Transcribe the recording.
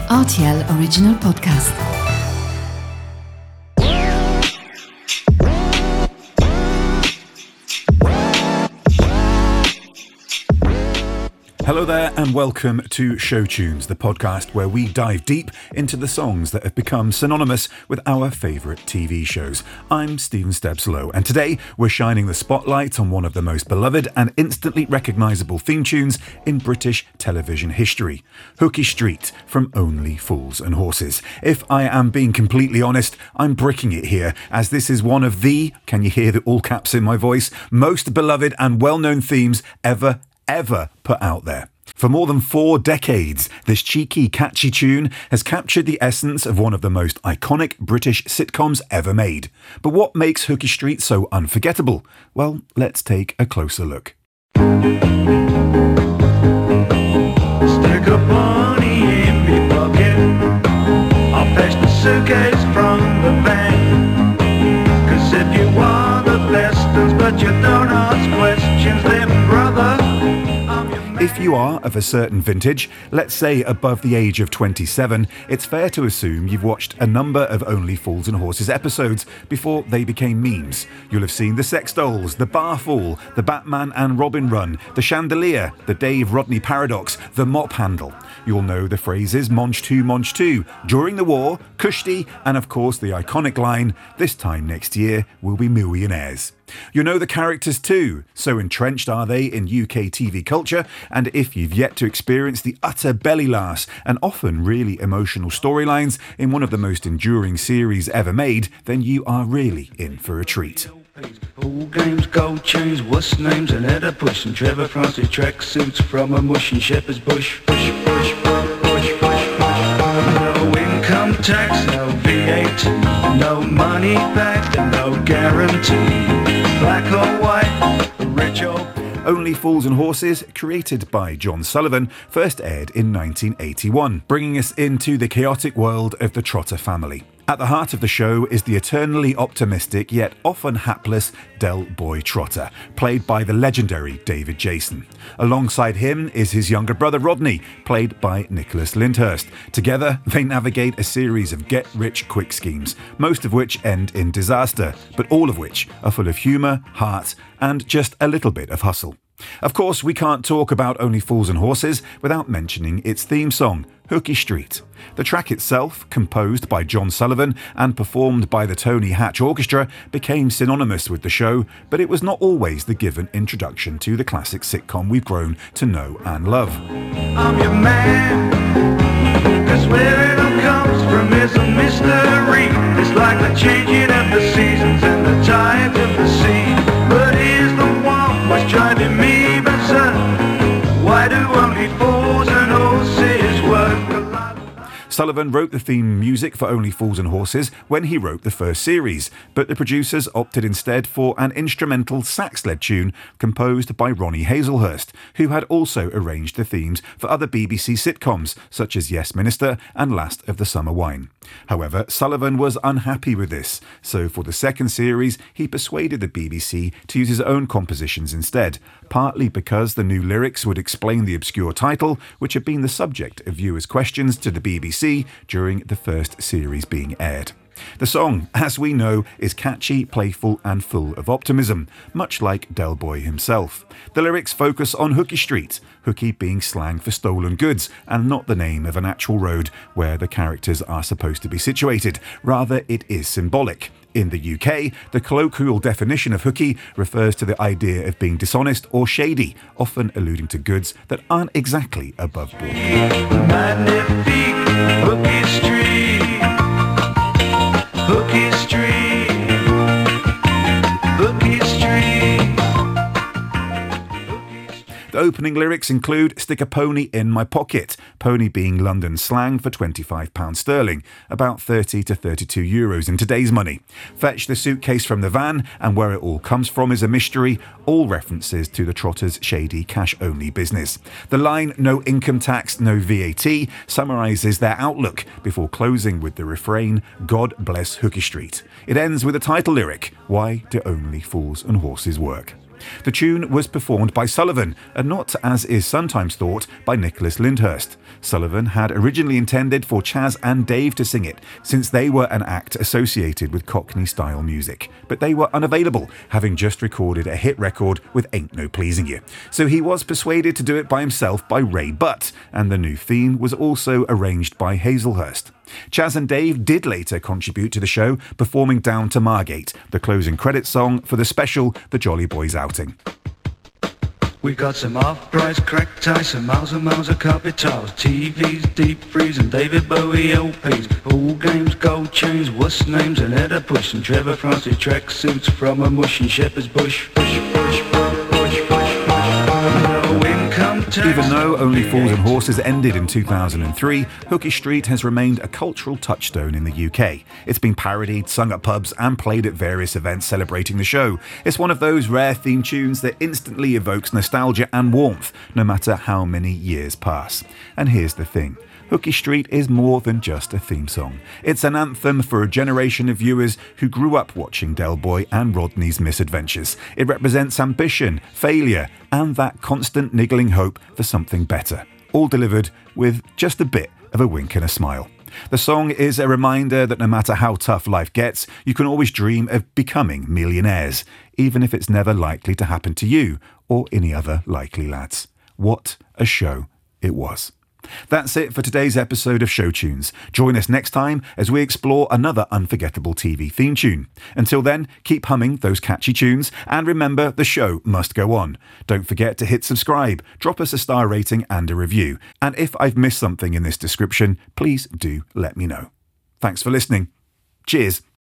RTL Original Podcast. Hello there and welcome to Show Tunes, the podcast where we dive deep into the songs that have become synonymous with our favourite TV shows. I'm Stephen Stebslow and today we're shining the spotlight on one of the most beloved and instantly recognisable theme tunes in British television history, Hooky Street from Only Fools and Horses. If I am being completely honest, I'm bricking it here as this is one of the, can you hear the all caps in my voice, most beloved and well-known themes ever put out there. For more than 4 decades, this cheeky, catchy tune has captured the essence of one of the most iconic British sitcoms ever made. But what makes Hooky Street so unforgettable? Well, let's take a closer look. Stick a bunny in me pocket. I'll fetch the suitcase from the van. 'Cause if you want the lessons but you don't ask questions, then brother, if you are of a certain vintage, let's say above the age of 27, it's fair to assume you've watched a number of Only Fools and Horses episodes before they became memes. You'll have seen the sex dolls, the bar fall, the Batman and Robin run, the chandelier, the Dave Rodney paradox, the mop handle. You'll know the phrases Monch 2, during the war, Kushti, and of course the iconic line, this time next year we'll be millionaires. You know the characters too, so entrenched are they in UK TV culture, and if you've yet to experience the utter belly laughs and often really emotional storylines in one of the most enduring series ever made, then you are really in for a treat. Pool games, gold chains, what's names and header push, and Trevor Francis track suits from a mush and Shepherd's Bush. Push. No income tax, no VAT, no money back, no guarantee. Black or white, rich or Only Fools and Horses, created by John Sullivan, first aired in 1981, bringing us into the chaotic world of the Trotter family. At the heart of the show is the eternally optimistic yet often hapless Del Boy Trotter, played by the legendary David Jason. Alongside him is his younger brother Rodney, played by Nicholas Lyndhurst. Together, they navigate a series of get-rich-quick schemes, most of which end in disaster, but all of which are full of humour, heart, and just a little bit of hustle. Of course, we can't talk about Only Fools and Horses without mentioning its theme song, Hooky Street. The track itself, composed by John Sullivan and performed by the Tony Hatch Orchestra, became synonymous with the show, but it was not always the given introduction to the classic sitcom we've grown to know and love. I'm your man, 'cause where it all comes from is a mystery. It's like the changing of the seasons and the tides of the sea. But here's the one what's driving me berserk. Why do only fools and horses work? Sullivan wrote the theme music for Only Fools and Horses when he wrote the first series, but the producers opted instead for an instrumental sax-led tune composed by Ronnie Hazelhurst, who had also arranged the themes for other BBC sitcoms such as Yes Minister and Last of the Summer Wine. However, Sullivan was unhappy with this, so for the second series he persuaded the BBC to use his own compositions instead, partly because the new lyrics would explain the obscure title, which had been the subject of viewers' questions to the BBC during the first series being aired. The song, as we know, is catchy, playful and full of optimism, much like Del Boy himself. The lyrics focus on Hooky Street, Hooky being slang for stolen goods and not the name of an actual road where the characters are supposed to be situated. Rather, it is symbolic. In the UK, the colloquial definition of hooky refers to the idea of being dishonest or shady, often alluding to goods that aren't exactly above board. Magnifique, Hooky Street, Hooky Street, Hooky Street. The opening lyrics include "Stick a pony in my pocket," pony being London slang for £25 sterling, about 30 to 32 euros in today's money. "Fetch the suitcase from the van," and where it all comes from is a mystery, all references to the Trotters' shady cash-only business. The line "No income tax, no VAT" summarises their outlook before closing with the refrain "God bless Hooky Street." It ends with a title lyric, "Why do only fools and horses work?" The tune was performed by Sullivan, and not, as is sometimes thought, by Nicholas Lyndhurst. Sullivan had originally intended for Chas and Dave to sing it, since they were an act associated with Cockney-style music. But they were unavailable, having just recorded a hit record with Ain't No Pleasing You. So he was persuaded to do it by himself by Ray Butt, and the new theme was also arranged by Hazelhurst. Chas and Dave did later contribute to the show, performing Down to Margate, the closing credits song for the special The Jolly Boys outing. We got some off-price crack ties, some miles and miles of carpet tiles, TVs, deep freeze and David Bowie LPs, all games, gold chains, what's names and Edda Push and Trevor Francis track suits from a mush and Shepherd's Bush. Even though Only Fools and Horses ended in 2003, Hooky Street has remained a cultural touchstone in the UK. It's been parodied, sung at pubs and played at various events celebrating the show. It's one of those rare theme tunes that instantly evokes nostalgia and warmth, no matter how many years pass. And here's the thing. Hooky Street is more than just a theme song. It's an anthem for a generation of viewers who grew up watching Del Boy and Rodney's misadventures. It represents ambition, failure, and that constant niggling hope for something better, all delivered with just a bit of a wink and a smile. The song is a reminder that no matter how tough life gets, you can always dream of becoming millionaires, even if it's never likely to happen to you or any other likely lads. What a show it was. That's it for today's episode of Show Tunes. Join us next time as we explore another unforgettable TV theme tune. Until then, keep humming those catchy tunes, and remember, the show must go on. Don't forget to hit subscribe, drop us a star rating and a review. And if I've missed something in this description, please do let me know. Thanks for listening. Cheers.